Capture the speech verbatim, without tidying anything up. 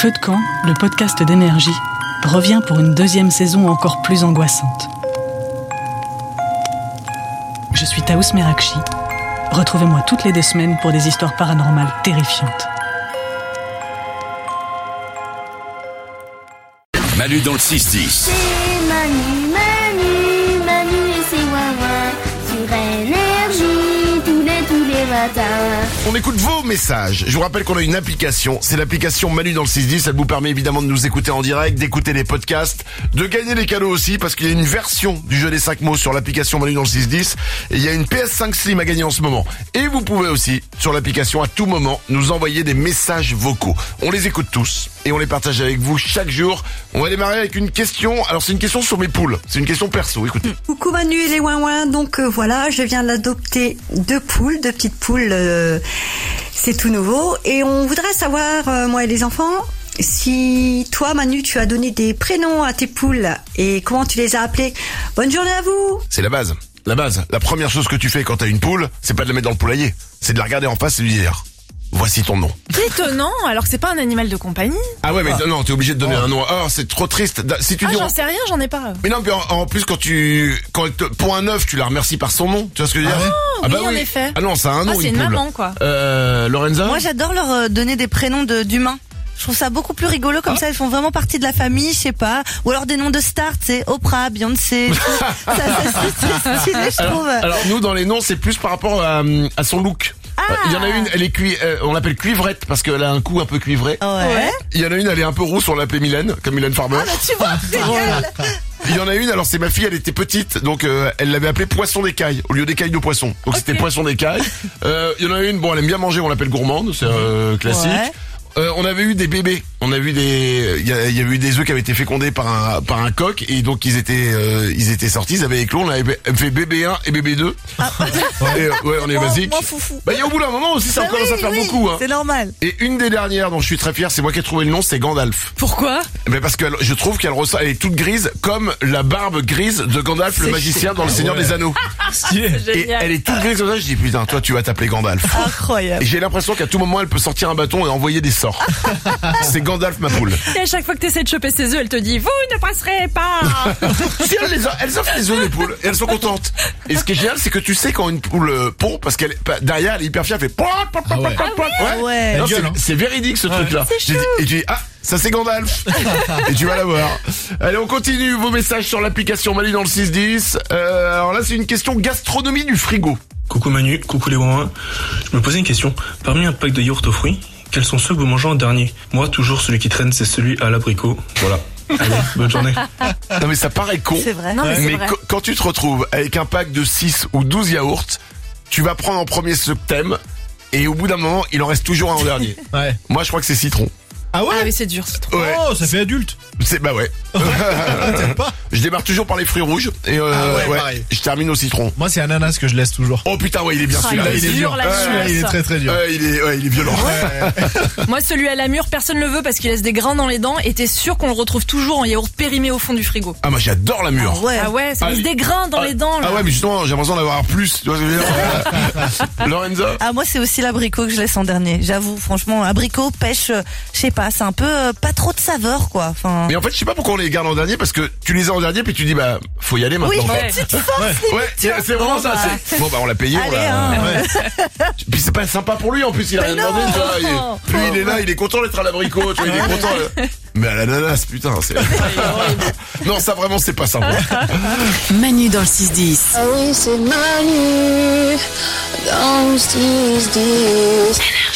Feu de camp, le podcast d'énergie, revient pour une deuxième saison encore plus angoissante. Je suis Taous Merakchi. Retrouvez-moi toutes les deux semaines pour des histoires paranormales terrifiantes. Manu dans le six dix. C'est Manu, Manu, Manu et ses ouin-ouin sur Énergie tous les, tous les matins. On écoute vos messages. Je vous rappelle qu'on a une application. C'est l'application Manu dans le six dix. Elle vous permet évidemment de nous écouter en direct, d'écouter les podcasts, de gagner des cadeaux aussi, parce qu'il y a une version du jeu des cinq mots sur l'application Manu dans le six dix. Et il y a une P S cinq Slim à gagner en ce moment. Et vous pouvez aussi, sur l'application, à tout moment, nous envoyer des messages vocaux. On les écoute tous et on les partage avec vous chaque jour. On va démarrer avec une question. Alors c'est une question sur mes poules. C'est une question perso. Écoutez. Coucou Manu et les ouin-ouin. Donc euh, voilà, je viens d'adopter deux poules, deux petites poules. Euh, c'est tout nouveau. Et on voudrait savoir, euh, moi et les enfants, si toi Manu, tu as donné des prénoms à tes poules et comment tu les as appelées. Bonne journée à vous. C'est la base. La base. La première chose que tu fais quand t'as une poule, c'est pas de la mettre dans le poulailler. C'est de la regarder en face et lui dire: voici ton nom. C'est étonnant, alors que c'est pas un animal de compagnie. Ah ouais, mais oh. non, t'es obligé de donner oh. un nom. Oh, c'est trop triste. Si tu ah, dis j'en on... sais rien, j'en ai pas. Mais non, puis en, en plus quand tu, quand te... pour un œuf, tu la remercies par son nom. Tu vois ce que je veux dire? Ah, ah oui, bah en oui. effet. Ah non, ça a un nom. Ah, c'est une, une poule. maman, quoi. Euh, Lorenza? Moi, j'adore leur euh, donner des prénoms de, d'humains. Je trouve ça beaucoup plus rigolo comme ah. ça, ils font vraiment partie de la famille, je sais pas. Ou alors des noms de stars, tu sais, Oprah, Beyoncé. ça, ça, c'est stylé, je trouve. Alors, alors nous, dans les noms, c'est plus par rapport à, à son look. Ah. Il y en a une, elle est cui... euh, on l'appelle cuivrette parce qu'elle a un cou un peu cuivré. Ouais. Il y en a une, elle est un peu rousse, on l'appelait Mylène, comme Mylène Farmer. Ah bah tu vois, génial. Il y en a une, alors c'est ma fille, elle était petite, donc euh, elle l'avait appelée Poisson d'écaille au lieu d'écaille de poisson. Donc okay. C'était Poisson d'écaille. Euh, il y en a une, bon, elle aime bien manger, on l'appelle gourmande, c'est euh, classique. Ouais. Euh, on avait eu des bébés, on a vu des, il y, y avait eu des œufs qui avaient été fécondés par un par un coq et donc ils étaient euh, ils étaient sortis, ils avaient éclos, on avait fait bébé un et bébé deux. Ah. Et, euh, ouais, on est basique. Bah il y a au bout d'un moment aussi ça bah commence oui, à faire oui, beaucoup. Hein. C'est normal. Et une des dernières dont je suis très fier, c'est moi qui ai trouvé le nom, c'est Gandalf. Pourquoi? Mais parce que je trouve qu'elle ressent, elle est toute grise comme la barbe grise de Gandalf le magicien dans le Seigneur des Anneaux. Et elle est toute grise comme ça, je dis putain, toi tu vas t'appeler Gandalf. Incroyable. Et j'ai l'impression qu'à tout moment elle peut sortir un bâton et envoyer des sorts. C'est Gandalf ma poule. Et à chaque fois que tu essaies de choper ses œufs, elle te dit vous ne passerez pas. Si elle les a, elles offrent les œufs les poules et elles sont contentes. Et ce qui est génial, c'est que tu sais quand une poule euh, pond parce qu'elle derrière elle est hyper fière, elle fait pop pop pop pop pop. Ouais. ouais. Non, c'est, c'est véridique ce ouais. truc là. C'est chou. Et tu dis ah ça c'est Gandalf. Et tu vas la voir. Allez, on continue vos messages sur l'application Manu dans le six dix. Euh, alors là c'est une question gastronomie du frigo. Coucou Manu, coucou les ouin-ouin. Je me posais une question. Parmi un pack de yaourt aux fruits, quels sont ceux que vous mangez en dernier? Moi, toujours celui qui traîne, c'est celui à l'abricot. Voilà. Allez, bonne journée. Non mais ça paraît con. C'est vrai. Non, mais mais c'est vrai. qu- quand tu te retrouves avec un pack de six ou douze yaourts, tu vas prendre en premier ce que t'aimes et au bout d'un moment, il en reste toujours un en dernier. Ouais. Moi, je crois que c'est citron. Ah ouais? Ah oui, c'est dur, c'est trop. Ouais. Oh, ça fait adulte. C'est bah ouais. T'aimes pas? Je démarre toujours par les fruits rouges et euh, ah ouais, ouais, pareil. je termine au citron. Moi, c'est ananas que je laisse toujours. Oh putain, ouais, il est bien Ah, celui-là. il est Il est dur, dur. là, Celui-là, il est très très dur. Ouais, il est, ouais, il est violent. Ouais. Moi, celui à la mûre, personne le veut parce qu'il laisse des grains dans les dents et t'es sûr qu'on le retrouve toujours en yaourt périmé au fond du frigo. Ah moi j'adore la mûre. Ah ouais. Ah ouais, ça Ah, laisse des grains dans ah, les dents. Là. Ah ouais, mais justement, j'ai l'impression d'avoir plus. Tu vois ce que je veux dire? Lorenza? Ah moi c'est aussi l'abricot que je laisse en dernier. J'avoue franchement abricot pêche, euh, je sais pas, c'est un peu euh, pas trop de saveur quoi. Enfin. Mais en fait, je sais pas pourquoi on les garde en dernier parce que tu les as en dernier puis tu dis bah faut y aller maintenant. Oui, Ouais. tu te forces. Ouais, ouais, c'est, c'est vraiment ça. C'est... Bon bah on l'a payé. Allez, on l'a... hein. Ouais. Puis c'est pas sympa pour lui en plus. Il a rien Mais demandé. non. Tu vois, il... Plus il est là, il est content d'être à l'abricot. Tu vois, il est content. Là. Mais à l'ananas, putain. C'est... non, ça vraiment c'est pas sympa. Manu dans le six dix. Ah oui, c'est Manu dans le six dix.